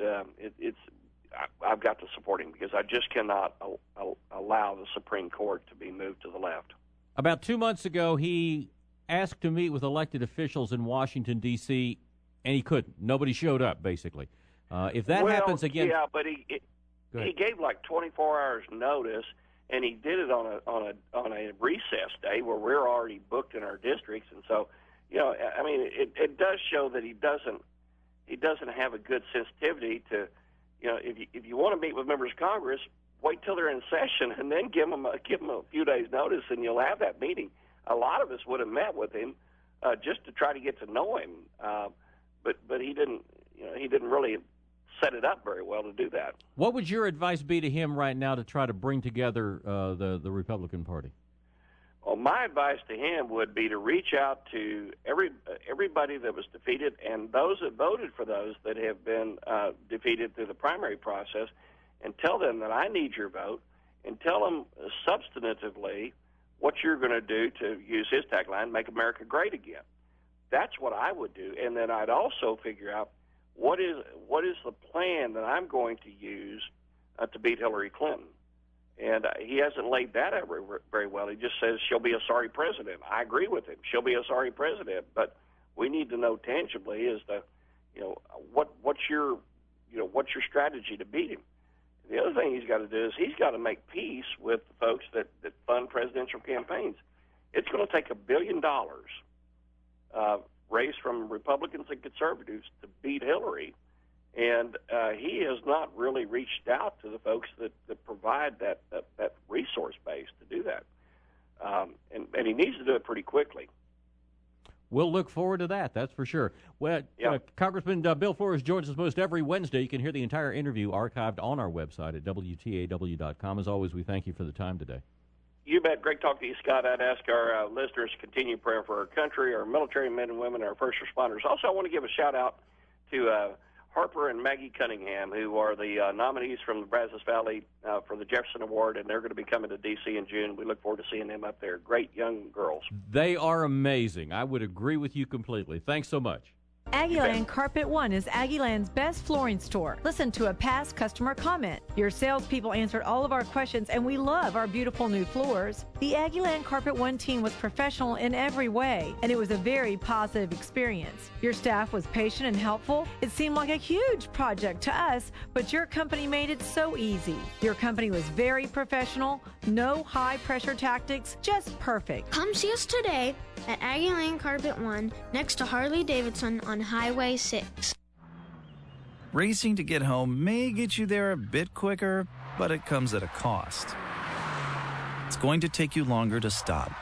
I've got to support him because I just cannot allow the Supreme Court to be moved to the left. About 2 months ago, he asked to meet with elected officials in Washington, D.C., and he couldn't. Nobody showed up, basically. If that happens again... Yeah, but he gave like 24 hours notice, and he did it on a recess day where we're already booked in our districts, and so, it does show that he doesn't have a good sensitivity to, if you want to meet with members of Congress, wait till they're in session and then give them a few days notice, and you'll have that meeting. A lot of us would have met with him just to try to get to know him, but he didn't. He didn't really set it up very well to do that. What would your advice be to him right now to try to bring together the Republican Party? Well, my advice to him would be to reach out to everybody that was defeated and those that voted for those that have been defeated through the primary process, and tell them that I need your vote, and tell them substantively what you're going to do to use his tagline, make America great again. That's what I would do. And then I'd also figure out what is the plan that I'm going to use to beat Hillary Clinton. And he hasn't laid that out very well. He just says she'll be a sorry president. I agree with him. She'll be a sorry president. But we need to know tangibly as to, what's your strategy to beat him. The other thing he's got to do is he's got to make peace with the folks that fund presidential campaigns. It's going to take $1 billion raised from Republicans and conservatives to beat Hillary, and he has not really reached out to the folks that provide that resource base to do that, and he needs to do it pretty quickly. We'll look forward to that, that's for sure. Well, Congressman Bill Flores joins us most every Wednesday. You can hear the entire interview archived on our website at WTAW.com. As always, we thank you for the time today. You bet. Great talking to you, Scott. I'd ask our listeners to continue prayer for our country, our military men and women, our first responders. Also, I want to give a shout-out to Harper and Maggie Cunningham, who are the nominees from the Brazos Valley for the Jefferson Award, and they're going to be coming to D.C. in June. We look forward to seeing them up there. Great young girls. They are amazing. I would agree with you completely. Thanks so much. Aggieland Carpet One is Aggieland's best flooring store. Listen to a past customer comment. Your salespeople answered all of our questions, and we love our beautiful new floors. The Aggieland Carpet One team was professional in every way, and it was a very positive experience. Your staff was patient and helpful. It seemed like a huge project to us, but your company made it so easy. Your company was very professional, no high-pressure tactics, just perfect. Come see us today at Aggieland Carpet One, next to Harley-Davidson on Highway 6. Racing to get home may get you there a bit quicker, but it comes at a cost. It's going to take you longer to stop.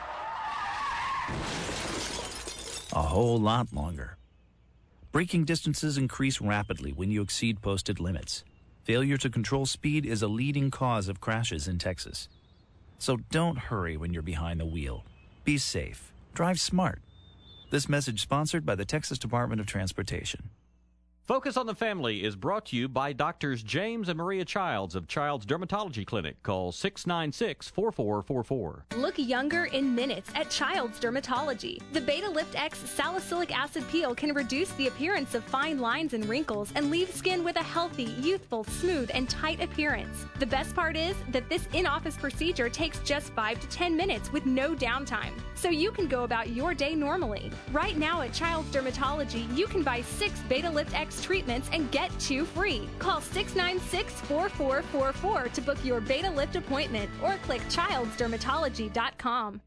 A whole lot longer. Braking distances increase rapidly when you exceed posted limits. Failure to control speed is a leading cause of crashes in Texas. So don't hurry when you're behind the wheel. Be safe. Drive smart. This message sponsored by the Texas Department of Transportation. Focus on the Family is brought to you by Doctors James and Maria Childs of Child's Dermatology Clinic. Call 696-4444. Look younger in minutes at Child's Dermatology. The Beta Lift X salicylic acid peel can reduce the appearance of fine lines and wrinkles and leave skin with a healthy, youthful, smooth, and tight appearance. The best part is that this in-office procedure takes just 5 to 10 minutes with no downtime, so you can go about your day normally. Right now at Child's Dermatology, you can buy 6 Beta Lift X treatments and get 2 free. Call 696-4444 to book your Beta Lift appointment or click childsdermatology.com.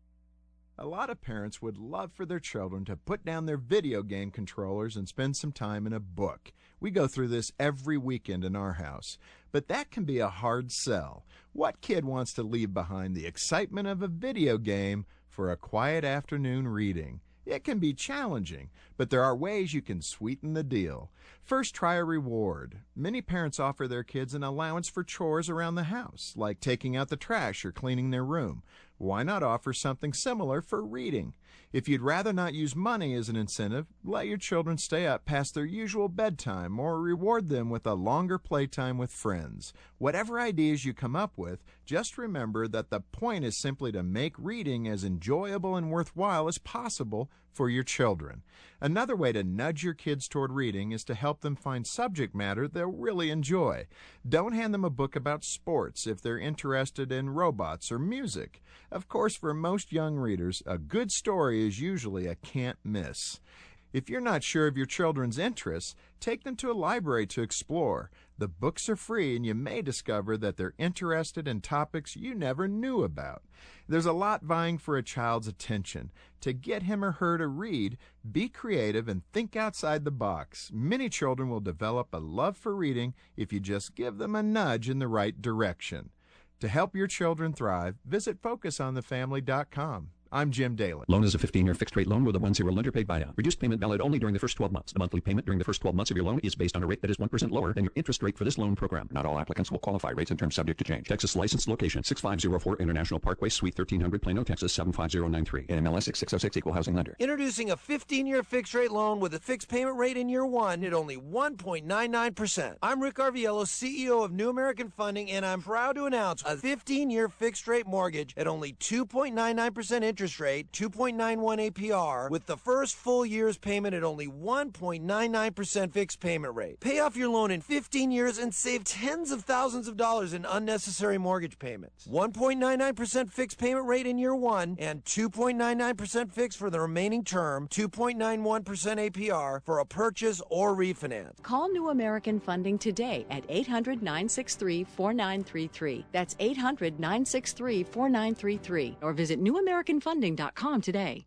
A lot of parents would love for their children to put down their video game controllers and spend some time in a book. We go through this every weekend in our house. But that can be a hard sell. What kid wants to leave behind the excitement of a video game for a quiet afternoon reading? It can be challenging, but there are ways you can sweeten the deal. First, try a reward. Many parents offer their kids an allowance for chores around the house, like taking out the trash or cleaning their room. Why not offer something similar for reading? If you'd rather not use money as an incentive, let your children stay up past their usual bedtime or reward them with a longer playtime with friends. Whatever ideas you come up with, just remember that the point is simply to make reading as enjoyable and worthwhile as possible for your children. Another way to nudge your kids toward reading is to help them find subject matter they'll really enjoy. Don't hand them a book about sports if they're interested in robots or music. Of course, for most young readers, a good story is usually a can't miss. If you're not sure of your children's interests, take them to a library to explore. The books are free, and you may discover that they're interested in topics you never knew about. There's a lot vying for a child's attention. To get him or her to read, be creative and think outside the box. Many children will develop a love for reading if you just give them a nudge in the right direction. To help your children thrive, visit FocusOnTheFamily.com. I'm Jim Daly. Loan is a 15-year fixed-rate loan with a 1-0 lender paid buyout. Reduced payment valid only during the first 12 months. The monthly payment during the first 12 months of your loan is based on a rate that is 1% lower than your interest rate for this loan program. Not all applicants will qualify. Rates and terms subject to change. Texas licensed location, 6504 International Parkway, Suite 1300, Plano, Texas, 75093. NMLS 6606, Equal Housing Lender. Introducing a 15-year fixed-rate loan with a fixed payment rate in year 1 at only 1.99%. I'm Rick Arviello, CEO of New American Funding, and I'm proud to announce a 15-year fixed-rate mortgage at only 2.99% interest rate, 2.91 APR, with the first full year's payment at only 1.99% fixed payment rate. Pay off your loan in 15 years and save tens of thousands of dollars in unnecessary mortgage payments. 1.99% fixed payment rate in year 1 and 2.99% fixed for the remaining term, 2.91% APR for a purchase or refinance. Call New American Funding today at 800-963-4933. That's 800-963-4933. Or visit newamericanfunding.com today.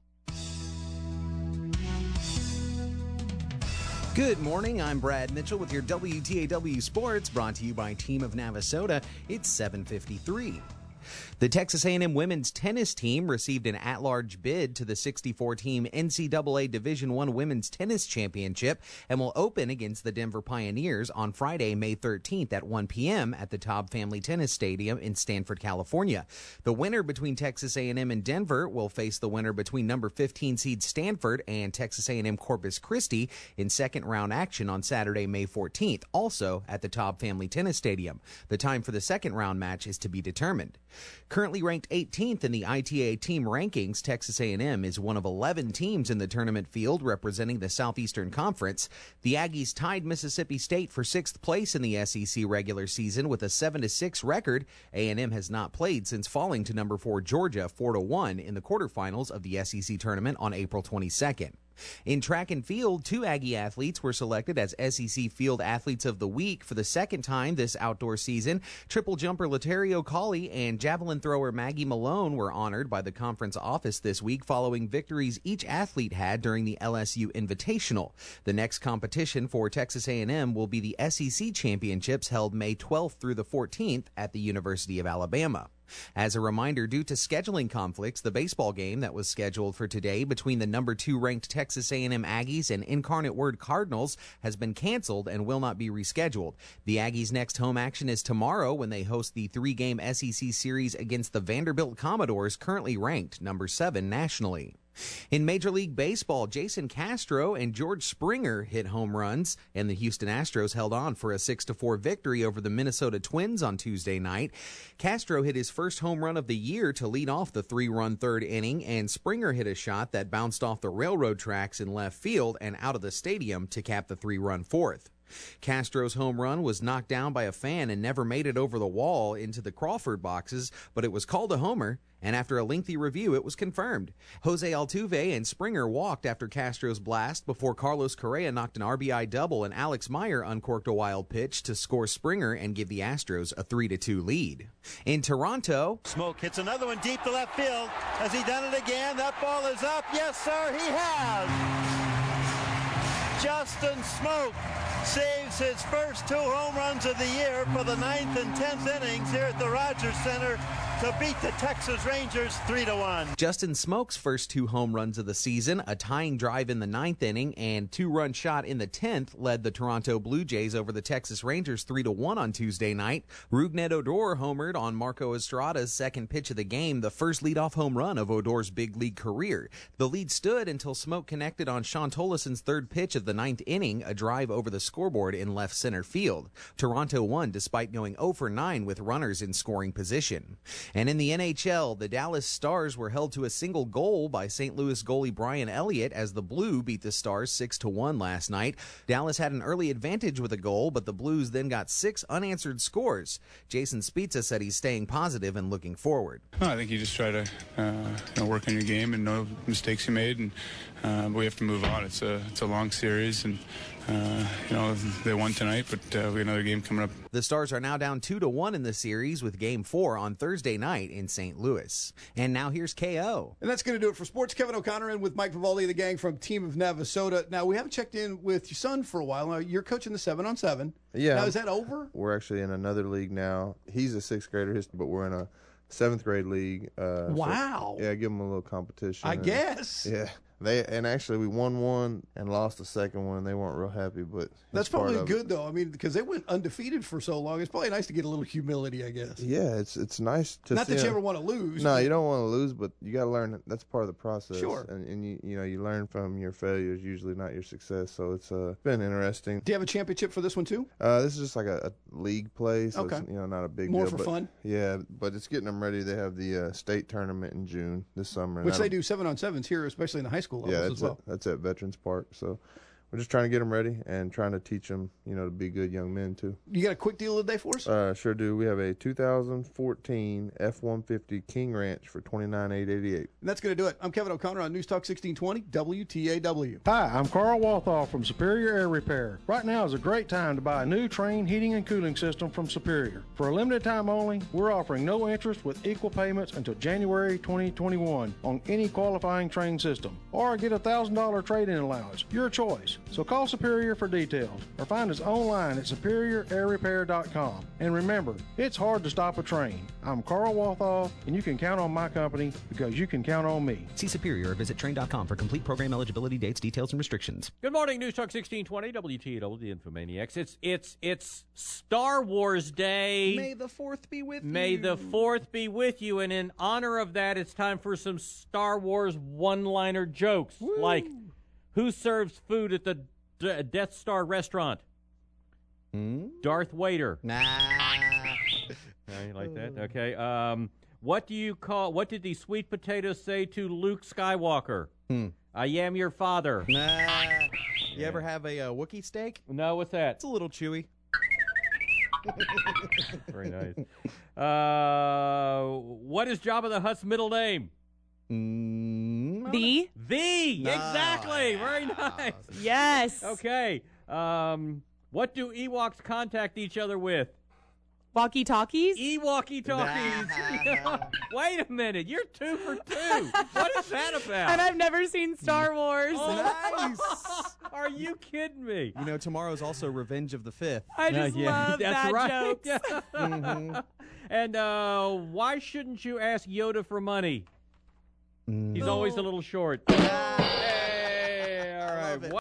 Good morning, I'm Brad Mitchell with your WTAW Sports, brought to you by Team of Navasota. It's 7:53. The Texas A&M women's tennis team received an at-large bid to the 64-team NCAA Division I Women's Tennis Championship and will open against the Denver Pioneers on Friday, May 13th at 1 p.m. at the Taub Family Tennis Stadium in Stanford, California. The winner between Texas A&M and Denver will face the winner between number 15 seed Stanford and Texas A&M Corpus Christi in second-round action on Saturday, May 14th, also at the Taub Family Tennis Stadium. The time for the second-round match is to be determined. Currently ranked 18th in the ITA team rankings, Texas A&M is one of 11 teams in the tournament field representing the Southeastern Conference. The Aggies tied Mississippi State for 6th place in the SEC regular season with a 7-6 record. A&M has not played since falling to number 4 Georgia 4-1 in the quarterfinals of the SEC tournament on April 22nd. In track and field, 2 Aggie athletes were selected as SEC Field Athletes of the Week for the second time this outdoor season. Triple jumper Laterio Colley and javelin thrower Maggie Malone were honored by the conference office this week following victories each athlete had during the LSU Invitational. The next competition for Texas A&M will be the SEC Championships held May 12th through the 14th at the University of Alabama. As a reminder, due to scheduling conflicts, the baseball game that was scheduled for today between the number 2 ranked Texas A&M Aggies and Incarnate Word Cardinals has been canceled and will not be rescheduled. The Aggies' next home action is tomorrow when they host the 3-game SEC series against the Vanderbilt Commodores, currently ranked number 7 nationally. In Major League Baseball, Jason Castro and George Springer hit home runs, and the Houston Astros held on for a 6-4 victory over the Minnesota Twins on Tuesday night. Castro hit his first home run of the year to lead off the 3-run third inning, and Springer hit a shot that bounced off the railroad tracks in left field and out of the stadium to cap the 3-run fourth. Castro's home run was knocked down by a fan and never made it over the wall into the Crawford boxes, but it was called a homer, and after a lengthy review, it was confirmed. Jose Altuve and Springer walked after Castro's blast before Carlos Correa knocked an RBI double and Alex Meyer uncorked a wild pitch to score Springer and give the Astros a 3-2 lead. In Toronto, Smoke hits another one deep to left field. Has he done it again? That ball is up. Yes, sir, he has. Justin Smoke saves his first 2 home runs of the year for the 9th and 10th innings here at the Rogers Center to beat the Texas Rangers 3-1. Justin Smoke's first 2 home runs of the season, a tying drive in the 9th inning and 2-run shot in the 10th, led the Toronto Blue Jays over the Texas Rangers 3-1 on Tuesday night. Rougned Odor homered on Marco Estrada's second pitch of the game, the first leadoff home run of Odor's big league career. The lead stood until Smoke connected on Sean Tollesen's third pitch of the 9th inning, a drive over the scoreboard in left center field. Toronto won despite going 0-for-9 with runners in scoring position. And in the NHL, the Dallas Stars were held to a single goal by St. Louis goalie Brian Elliott as the Blue beat the Stars 6-1 last night. Dallas had an early advantage with a goal, but the Blues then got 6 unanswered scores. Jason Spezza said he's staying positive and looking forward. I think you just try to work on your game and know mistakes you made, and we have to move on. It's a long series, and they won tonight, but we have another game coming up. The Stars are now down 2-1 in the series with Game 4 on Thursday night in St. Louis. And now here's KO. And that's going to do it for sports. Kevin O'Connor in with Mike Vivaldi, the gang from Team of Navasota. Now, we haven't checked in with your son for a while. Now, you're coaching the 7-on-7. Yeah. Now, is that over? We're actually in another league now. He's a 6th grader, but we're in a 7th grade league. Wow. So, give him a little competition. I guess. Yeah. Actually we won one and lost the second one, and they weren't real happy, but that's probably good though. I mean, because they went undefeated for so long, it's probably nice to get a little humility, I guess. Yeah, it's nice to not that you ever want to lose. No, you don't want to lose, but you got to learn. That's part of the process. Sure. And you learn from your failures, usually not your success. So it's been interesting. Do you have a championship for this one too? This is just like a league play, so okay. It's, not a big more deal. For fun. Yeah, but it's getting them ready. They have the state tournament in June this summer, which they do 7-on-7s here, especially in the high school levels as well. That's at Veterans Park. So we're just trying to get them ready and trying to teach them, to be good young men, too. You got a quick deal of the day for us? Sure do. We have a 2014 F-150 King Ranch for $29,888. And that's going to do it. I'm Kevin O'Connor on News Talk 1620 WTAW. Hi, I'm Carl Walthoff from Superior Air Repair. Right now is a great time to buy a new Trane heating and cooling system from Superior. For a limited time only, we're offering no interest with equal payments until January 2021 on any qualifying Trane system. Or get a $1,000 trade-in allowance. Your choice. So call Superior for details or find us online at superiораirrepair.com. And remember, it's hard to stop a train. I'm Carl Walthoff, and you can count on my company because you can count on me. See Superior or visit train.com for complete program eligibility, dates, details, and restrictions. Good morning, News Talk 1620, WTAW, the Infomaniacs. It's Star Wars Day. May the 4th be with you. May the 4th be with you. And in honor of that, it's time for some Star Wars one-liner jokes. Woo. Like, who serves food at the Death Star restaurant? Darth Vader. Nah. You like that? Okay. What did the sweet potato say to Luke Skywalker? I am your father. Nah. You ever have a Wookiee steak? No, what's that? It's a little chewy. Very nice. What is Jabba the Hutt's middle name? The? Exactly. Very nice. Yes. Okay. What do Ewoks contact each other with? Walkie-talkies? Walkie-talkies. Wait a minute. You're 2 for 2. What is that about? And I've never seen Star Wars. Nice. Are you kidding me? Tomorrow's also Revenge of the Fifth. I just love that's that right. jokes. Mm-hmm. And why shouldn't you ask Yoda for money? He's always a little short. Hey, all right.